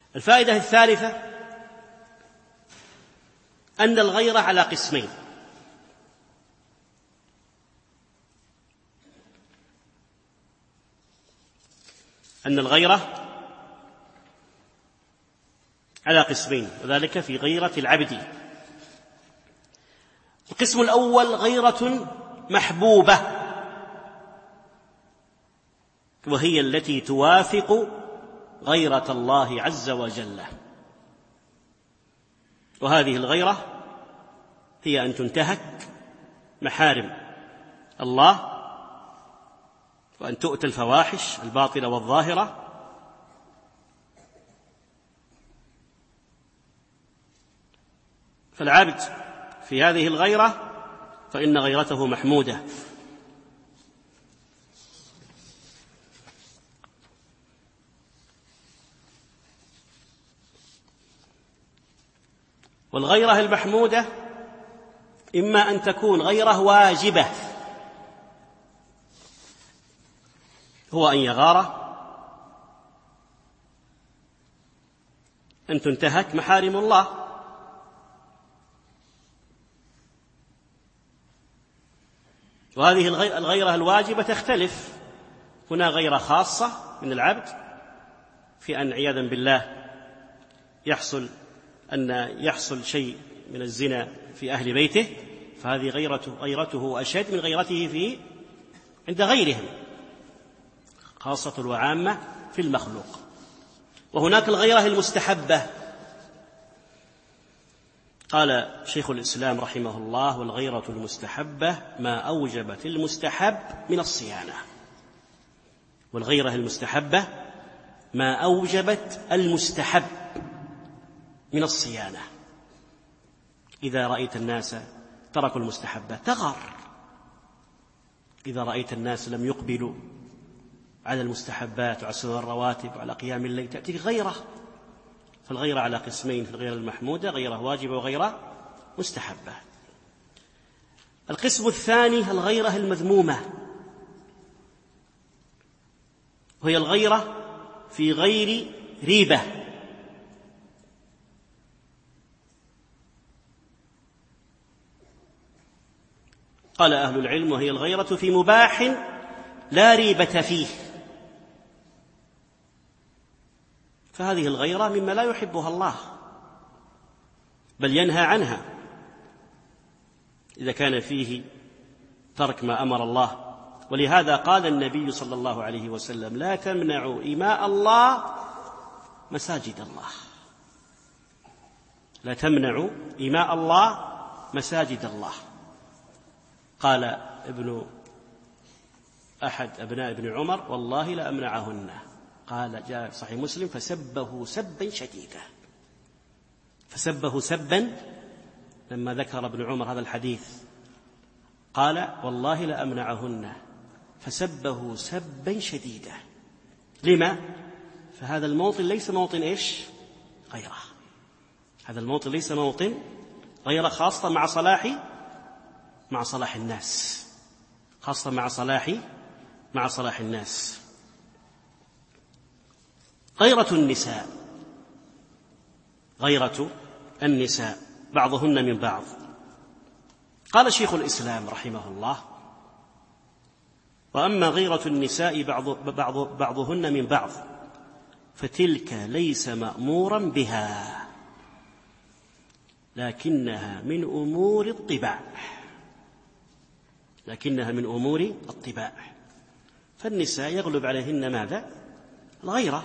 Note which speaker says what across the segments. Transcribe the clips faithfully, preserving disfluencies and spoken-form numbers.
Speaker 1: الفائدة الثالثة أن الغيرة على قسمين: أن الغيرة على قسمين، وذلك في غيرة العبد. القسم الأول غيرة محبوبة، وهي التي توافق غيرة الله عز وجل، وهذه الغيرة هي أن تنتهك محارم الله، وأن تؤتى الفواحش الباطنة والظاهرة، فالعبد في هذه الغيرة فإن غيرته محمودة. والغيرة المحمودة إما أن تكون غيرة واجبة، هو أن يغار أن تنتهك محارم الله، وهذه الغيرة الواجبة تختلف. هنا غيرة خاصة من العبد في أن عياذا بالله يحصل أن يحصل شيء من الزنا في أهل بيته، فهذه غيرته غيرته أشد من غيرته في عند غيرهم، خاصة وعامة في المخلوق. وهناك الغيرة المستحبة، قال شيخ الإسلام رحمه الله: والغيرة المستحبة ما أوجبت المستحب من الصيانة. والغيرة المستحبة ما أوجبت المستحب من الصيانة. إذا رأيت الناس تركوا المستحبة تغار، إذا رأيت الناس لم يقبلوا على المستحبات وعلى سنن الرواتب وعلى قيام الليل تأتيك غيرة. فالغيرة على قسمين: في الغيرة المحمودة غيرة واجبة وغيرة مستحبة. القسم الثاني الغيرة المذمومة، وهي الغيرة في غير ريبة، قال أهل العلم: وهي الغيرة في مباح لا ريبة فيه. فهذه الغيرة مما لا يحبها الله، بل ينهى عنها إذا كان فيه ترك ما أمر الله. ولهذا قال النبي صلى الله عليه وسلم: لا تمنعوا إماء الله مساجد الله. لا تمنعوا إماء الله مساجد الله. قال ابن أحد أبناء ابن عمر: والله لأمنعهن. قال جاء صحيح مسلم: فسبه سبا شديدا. فسبه سبا لما ذكر ابن عمر هذا الحديث قال: والله لأمنعهن، فسبه سبا شديدا. لما؟ فهذا الموطن ليس موطن إيش؟ غيره. هذا الموطن ليس موطن غيره، خاصة مع صلاح مع صلاح الناس، خاصة مع صلاح مع صلاح الناس. غيرة النساء، غيرة النساء بعضهن من بعض. قال شيخ الإسلام رحمه الله: وأما غيرة النساء بعض بعض بعضهن من بعض فتلك ليس مأمورا بها، لكنها من أمور الطباع، لكنها من أمور الطباع. فالنساء يغلب عليهن ماذا؟ الغيرة،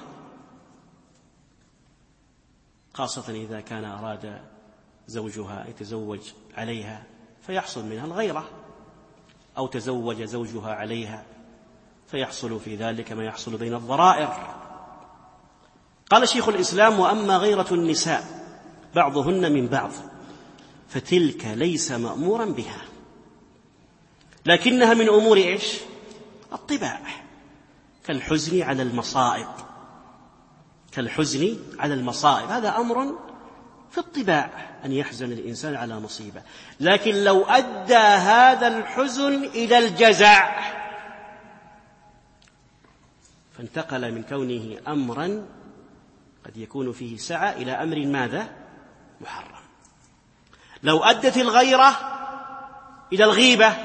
Speaker 1: خاصة إذا كان أراد زوجها يتزوج عليها فيحصل منها الغيرة، أو تزوج زوجها عليها فيحصل في ذلك ما يحصل بين الضرائر. قال شيخ الإسلام: وأما غيرة النساء بعضهن من بعض فتلك ليس مأمورا بها، لكنها من أمور إيش؟ الطباع، كالحزن على المصائب، كالحزن على المصائب. هذا أمر في الطباع أن يحزن الإنسان على مصيبة، لكن لو أدى هذا الحزن إلى الجزع فانتقل من كونه أمرا قد يكون فيه سعة إلى أمر ماذا؟ محرم. لو أدت الغيرة إلى الغيبة،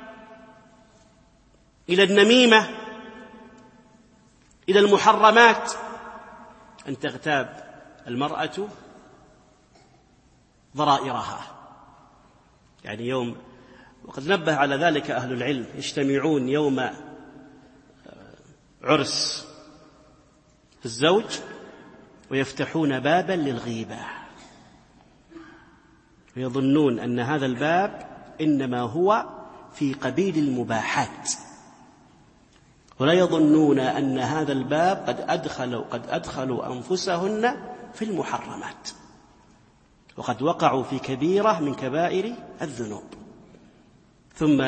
Speaker 1: إلى النميمة، إلى المحرمات، أن تغتاب المرأة ضرائرها. يعني يوم، وقد نبه على ذلك أهل العلم، يجتمعون يوم عرس الزوج ويفتحون بابا للغيبة، ويظنون أن هذا الباب إنما هو في قبيل المباحات، ولا يظنون أن هذا الباب قد أدخلوا, قد أدخلوا أنفسهن في المحرمات، وقد وقعوا في كبيرة من كبائر الذنوب. ثم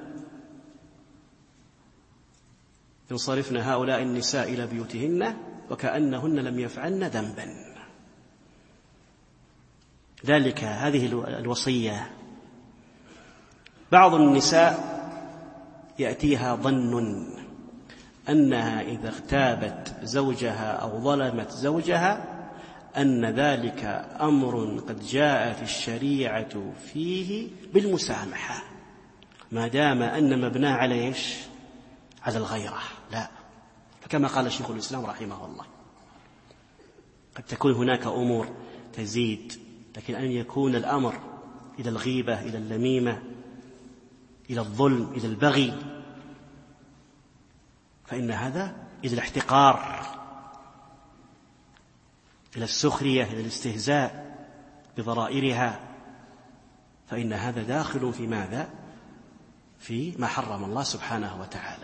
Speaker 1: ينصرفن هؤلاء النساء إلى بيوتهن وكأنهن لم يفعلن ذنبا. ذلك هذه الوصية. بعض النساء يأتيها ظن أنها إذا اغتابت زوجها أو ظلمت زوجها أن ذلك أمر قد جاء في الشريعة فيه بالمسامحة، ما دام أن مبناه على إيش؟ على الغيرة. لا، فكما قال شيخ الإسلام رحمه الله، قد تكون هناك أمور تزيد، لكن أن يكون الأمر إلى الغيبة، إلى اللميمة، إلى الظلم، إلى البغي، فإن هذا إلى الاحتقار، إلى السخرية، إلى الاستهزاء بضرائرها، فإن هذا داخل في ماذا؟ في ما حرم الله سبحانه وتعالى.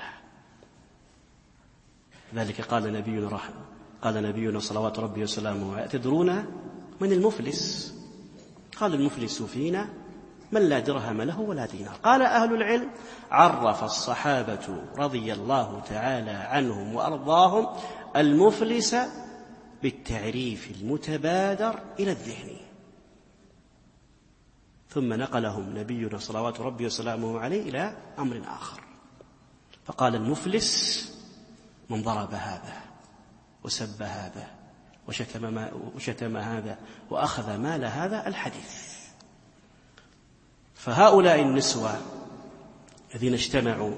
Speaker 1: ذلك قال نبينا رحمه قال نبينا صلوات ربي وسلامه: أتدرون من المفلس؟ قال: المفلس فينا من لا درهم له ولا دينار. قال أهل العلم: عرف الصحابة رضي الله تعالى عنهم وأرضاهم المفلس بالتعريف المتبادر إلى الذهن، ثم نقلهم نبينا صلوات ربي وسلامه عليه إلى أمر آخر، فقال: المفلس من ضرب هذا وسب هذا وشتم, ما وشتم هذا وأخذ مال هذا الحديث. فهؤلاء النسوة الذين اجتمعوا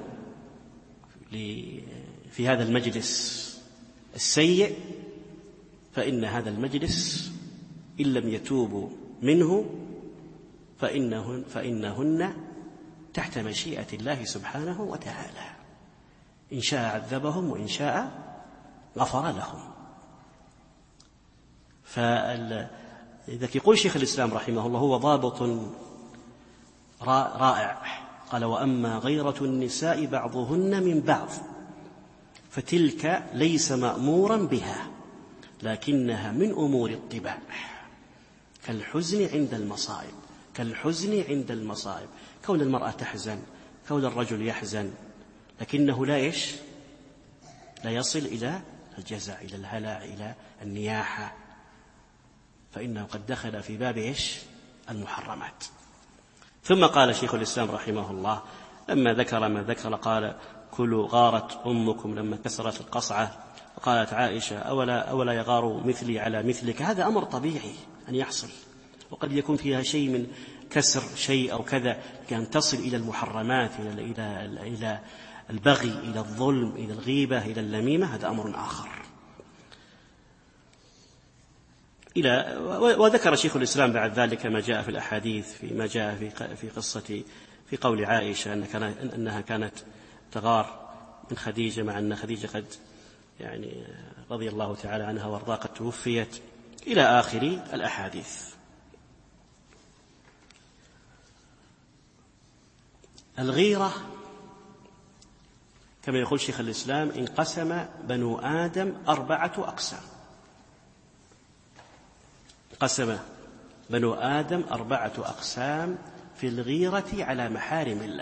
Speaker 1: في هذا المجلس السيء، فإن هذا المجلس إن لم يتوبوا منه فإنهن, فإنهن تحت مشيئة الله سبحانه وتعالى، إن شاء عذبهم وإن شاء غفر لهم. فإذا يقول شيخ الإسلام رحمه الله هو ضابط رائع، قال: وأما غيرة النساء بعضهن من بعض فتلك ليس مأمورا بها، لكنها من أمور الطباع، كالحزن عند المصائب كالحزن عند المصائب كون المرأة تحزن، كون الرجل يحزن، لكنه لا إيش لا يصل إلى الجزع، إلى الهلع، إلى النياحة، فإنه قد دخل في باب إيش المحرمات. ثم قال شيخ الإسلام رحمه الله لما ذكر ما ذكر قال: كلوا غارت أمكم لما كسرت القصعة. وقالت عائشة: أولا, أولا يغار مثلي على مثلك. هذا أمر طبيعي أن يحصل، وقد يكون فيها شيء من كسر شيء أو كذا، كان تصل إلى المحرمات، إلى, إلى, إلى البغي، إلى الظلم، إلى الغيبة، إلى اللميمة، هذا أمر آخر. إلى وذكر شيخ الإسلام بعد ذلك ما جاء في الأحاديث، فيما جاء في في قصة في قول عائشة أنها كانت تغار من خديجة، مع أن خديجة قد يعني رضي الله تعالى عنها وارضاها قد توفيت، إلى آخر الأحاديث. الغيرة كما يقول شيخ الإسلام انقسم بنو آدم أربعة أقسام. قسم بنو آدم أربعة أقسام في الغيرة على محارم الله.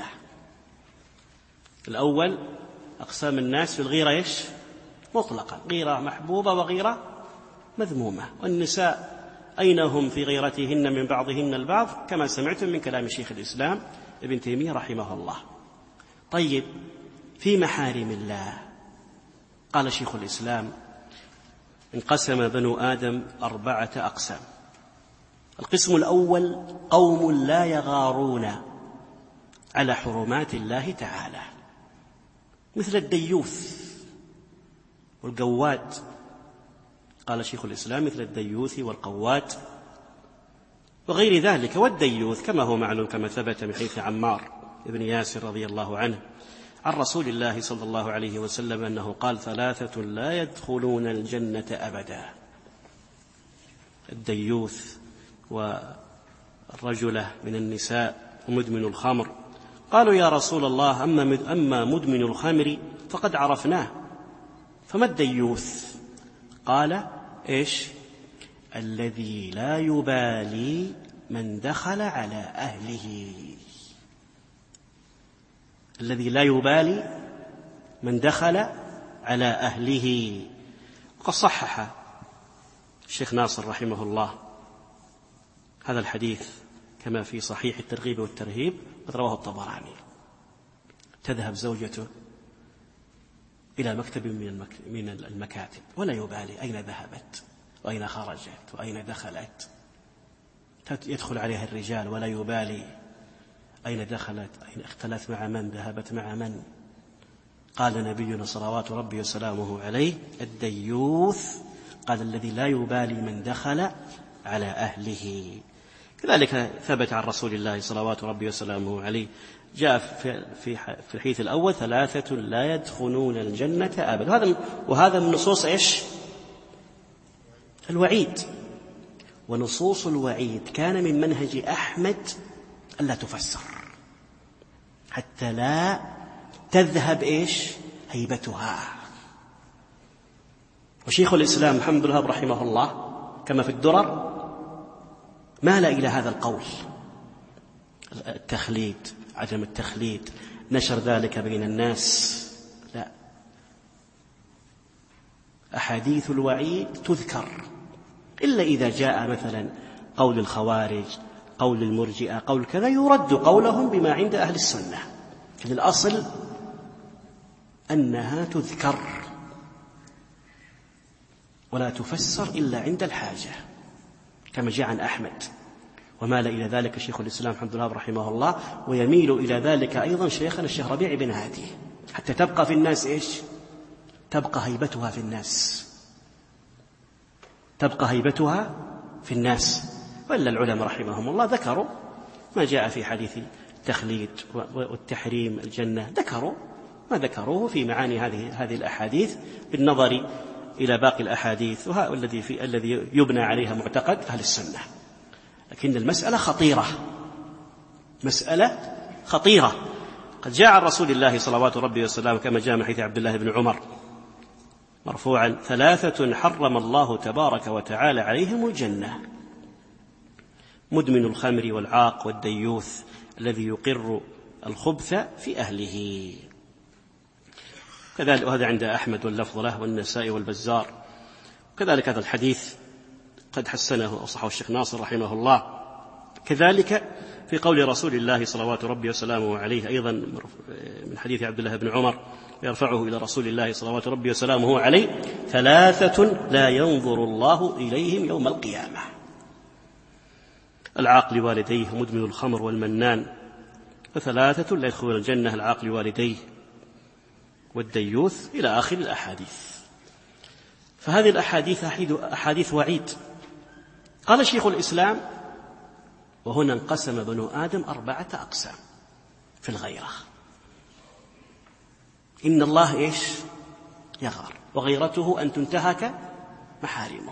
Speaker 1: الأول أقسام الناس في الغيرة إيش مطلقا، غيرة محبوبة وغيرة مذمومة. والنساء أين هم في غيرتهن من بعضهن البعض، كما سمعتم من كلام شيخ الإسلام ابن تيمية رحمه الله. طيب، في محارم الله قال شيخ الإسلام: انقسم بنو آدم أربعة أقسام. القسم الأول قوم لا يغارون على حرمات الله تعالى، مثل الديوث والقواد. قال شيخ الإسلام مثل الديوث والقواد وغير ذلك. والديوث كما هو معلوم كما ثبت من حديث عمار بن ياسر رضي الله عنه عن رسول الله صلى الله عليه وسلم أنه قال: ثلاثة لا يدخلون الجنة أبدا: الديوث والرجلة من النساء ومدمن الخمر. قالوا: يا رسول الله أما مدمن الخمر فقد عرفناه، فما الديوث؟ قال: إيش؟ الذي لا يبالي من دخل على أهله. الذي لا يبالي من دخل على أهله. وقد صحح الشيخ ناصر رحمه الله هذا الحديث كما في صحيح الترغيب والترهيب، قد رواه الطبراني. تذهب زوجته إلى مكتب من المكاتب ولا يبالي أين ذهبت وأين خرجت وأين دخلت. يدخل عليها الرجال ولا يبالي أين دخلت، أين اختلت مع من، ذهبت مع من. قال نبينا صلوات ربي وسلامه عليه: الديوث، قال الذي لا يبالي من دخل على أهله. كذلك ثبت عن رسول الله صلوات ربي وسلامه عليه جاء في في الحديث الأول: ثلاثة لا يدخلون الجنة أبدا. وهذا وهذا من نصوص إيش؟ الوعيد. ونصوص الوعيد كان من منهج أحمد ألا تفسر حتى لا تذهب إيش؟ هيبتها. وشيخ الإسلام محمد بن الوهاب رحمه الله كما في الدرر مال إلى هذا القول: التخليد، عدم التخليد، نشر ذلك بين الناس. لا، أحاديث الوعيد تذكر إلا إذا جاء مثلا قول الخوارج، قول المرجئة، قول كذا، يرد قولهم بما عند أهل السنة. لكن الأصل أنها تذكر ولا تفسر إلا عند الحاجة، كما جاء عن أحمد. ومال إلى ذلك شيخ الإسلام محمد بن الوهاب رحمه الله، ويميل إلى ذلك أيضا شيخنا الشيخ ربيع بن هادي، حتى تبقى في الناس إيش؟ تبقى هيبتها في الناس، تبقى هيبتها في الناس. وإلا العلماء رحمهم الله ذكروا ما جاء في حديث التخليد والتحريم الجنة، ذكروا ما ذكروه في معاني هذه هذه الأحاديث بالنظر إلى باقي الأحاديث، وهذا الذي في الذي يبنى عليها معتقد أهل السنة. لكن المسألة خطيرة، مسألة خطيرة. قد جاء عن رسول الله صلوات ربي وسلامه كما جاء من حديث عبد الله بن عمر مرفوعا: ثلاثة حرم الله تبارك وتعالى عليهم الجنة: مدمن الخمر والعاق والديوث الذي يقر الخبث في أهله. كذلك وهذا عند أحمد واللفظ له والنسائي والبزار. كذلك هذا الحديث قد حسنه وصححه الشيخ ناصر رحمه الله. كذلك في قول رسول الله صلوات ربي وسلامه عليه أيضا من حديث عبد الله بن عمر يرفعه إلى رسول الله صلوات ربي وسلامه عليه: ثلاثة لا ينظر الله إليهم يوم القيامة: العاق لوالديه، مدمن الخمر والمنان. وثلاثة لا يدخلون الجنة: العاق لوالديه والديوث، إلى آخر الأحاديث. فهذه الأحاديث أحاديث وعيد. قال شيخ الإسلام: وهنا انقسم بنو آدم أربعة أقسام في الغيرة. إن الله إيش؟ يغار، وغيرته أن تنتهك محارمه.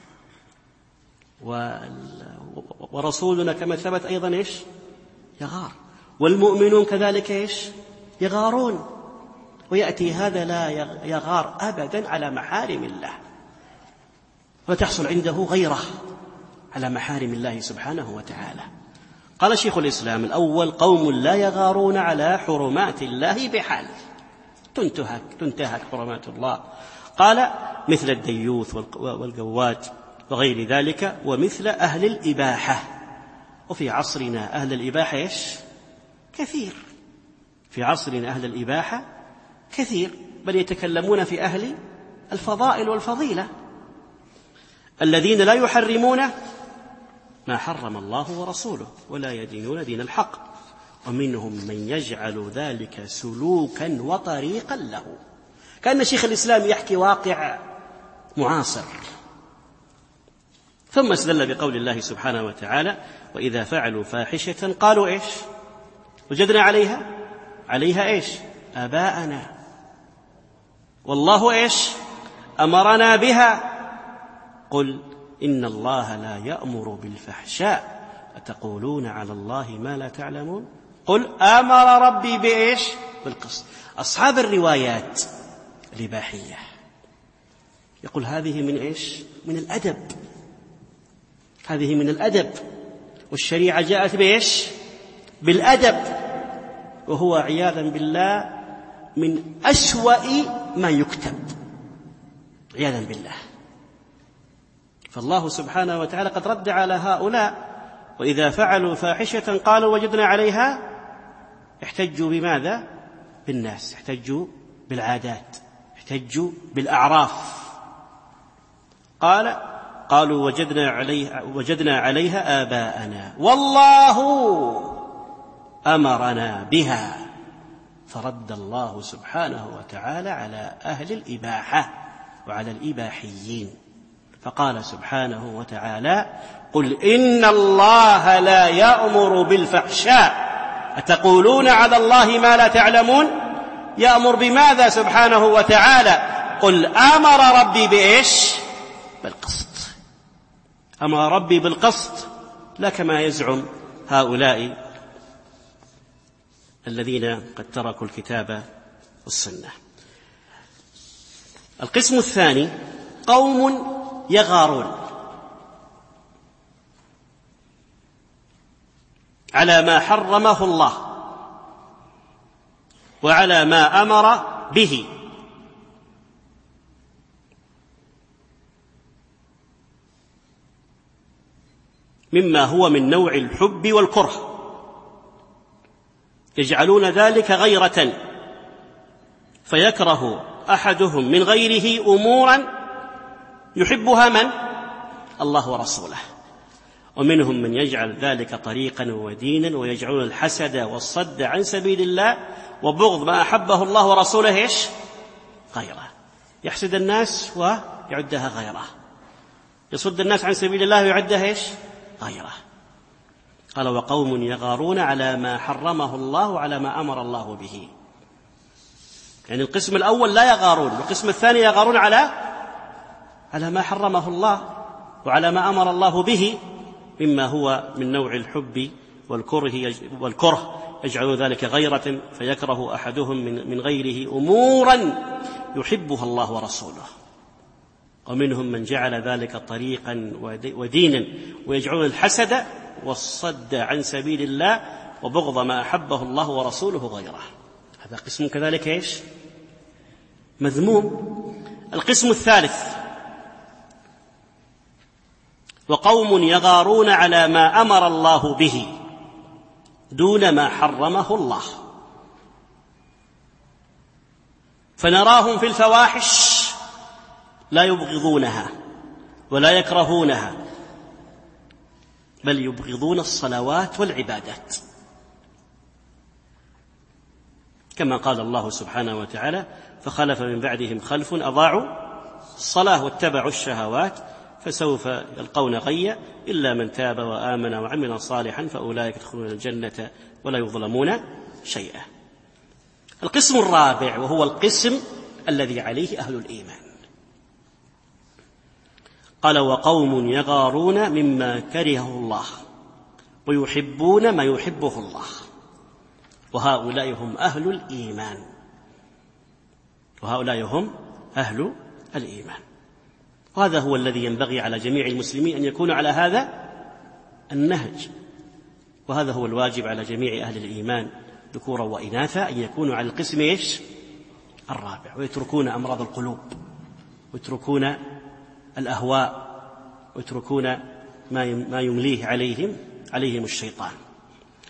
Speaker 1: ورسولنا كما ثبت أيضا إيش؟ يغار. والمؤمنون كذلك إيش؟ يغارون. ويأتي هذا لا يغار أبدا على محارم الله، فتحصل عنده غيرة على محارم الله سبحانه وتعالى. قال شيخ الإسلام: الأول قوم لا يغارون على حرمات الله بحال، تنتهك تنتهك حرمات الله. قال: مثل الديوث والقواد وغير ذلك، ومثل أهل الإباحة. وفي عصرنا أهل الإباحة إيش؟ كثير. في عصرنا أهل الإباحة كثير، بل يتكلمون في أهل الفضائل والفضيلة. الذين لا يحرمون ما حرم الله ورسوله ولا يدينون دين الحق، ومنهم من يجعل ذلك سلوكا وطريقا له. كأن شيخ الإسلام يحكي واقع معاصر. ثم استدل بقول الله سبحانه وتعالى: وإذا فعلوا فاحشة قالوا إيش؟ وجدنا عليها عليها إيش؟ آباءنا، والله إيش؟ أمرنا بها. قل إن الله لا يأمر بالفحشاء أتقولون على الله ما لا تعلمون. قل أمر ربي بإيش؟ بالقسط. أصحاب الروايات الإباحية يقول هذه من إيش؟ من الأدب، هذه من الأدب، والشريعة جاءت بإيش؟ بالأدب، وهو عياذا بالله من أسوأ ما يكتب، عياذا بالله. فالله سبحانه وتعالى قد رد على هؤلاء: وإذا فعلوا فاحشة قالوا وجدنا عليها. احتجوا بماذا؟ بالناس، احتجوا بالعادات، احتجوا بالأعراف. قال قالوا وجدنا عليها, وجدنا عليها آباءنا والله أمرنا بها. فرد الله سبحانه وتعالى على أهل الإباحة وعلى الإباحيين، فقال سبحانه وتعالى: قل إن الله لا يأمر بالفحشاء أتقولون على الله ما لا تعلمون. يأمر بماذا سبحانه وتعالى؟ قل أمر ربي بإيش؟ بالقسط. أمر ربي بالقسط، لا كما يزعم هؤلاء الذين قد تركوا الكتاب والسنة. القسم الثاني قوم يغارون على ما حرمه الله وعلى ما أمر به، مما هو من نوع الحب والكره، يجعلون ذلك غيرة، فيكره أحدهم من غيره أمورا يحبها من؟ الله ورسوله. ومنهم من يجعل ذلك طريقا ودينا، ويجعلون الحسد والصد عن سبيل الله وبغض ما أحبه الله ورسوله إيش؟ غيره. يحسد الناس ويعدها غيره، يصد الناس عن سبيل الله ويعدها إيش؟ غيره. قال: وقوم يغارون على ما حرمه الله وعلى ما أمر الله به. يعني القسم الأول لا يغارون، والقسم الثاني يغارون على على ما حرمه الله وعلى ما أمر الله به، مما هو من نوع الحب والكره والكره يجعل ذلك غيرة، فيكره أحدهم من من غيره أمورا يحبها الله ورسوله. ومنهم من جعل ذلك طريقا ودينا، ويجعلون الحسد والصد عن سبيل الله وبغض ما أحبه الله ورسوله غيره. هذا قسم كذلك إيش؟ مذموم. القسم الثالث وقوم يغارون على ما أمر الله به دون ما حرمه الله، فنراهم في الفواحش لا يبغضونها ولا يكرهونها، بل يبغضون الصلوات والعبادات، كما قال الله سبحانه وتعالى: فخلف من بعدهم خلف أضاعوا الصلاة واتبعوا الشهوات فسوف يلقون غيا إلا من تاب وآمن وعمل صالحا فأولئك يدخلون الجنة ولا يظلمون شيئا. القسم الرابع وهو القسم الذي عليه أهل الإيمان، قال: وقوم يغارون مما كرهه الله ويحبون ما يحبه الله، وهؤلاء هم أهل الإيمان، وهؤلاء هم أهل الإيمان. وهذا هو الذي ينبغي على جميع المسلمين أن يكونوا على هذا النهج، وهذا هو الواجب على جميع أهل الإيمان ذكورا وإناثا، أن يكونوا على القسم إيش؟ الرابع، ويتركون أمراض القلوب، ويتركون الأهواء، ويتركون ما يمليه عليهم عليهم الشيطان.